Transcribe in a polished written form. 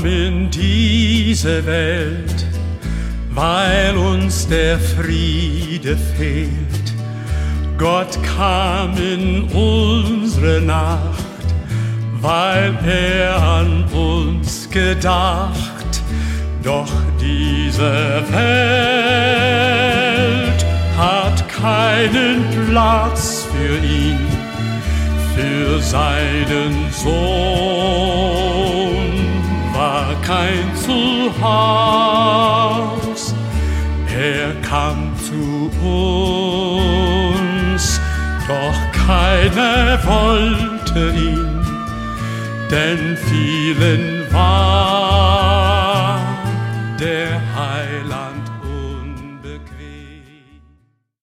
in diese Welt, weil uns der Friede fehlt. Gott kam in unsere Nacht, weil er an uns gedacht. Doch diese Welt hat keinen Platz für ihn, für seinen Sohn war kein Zuhaus. Er kam zu uns, doch keiner wollte ihn, denn vielen war der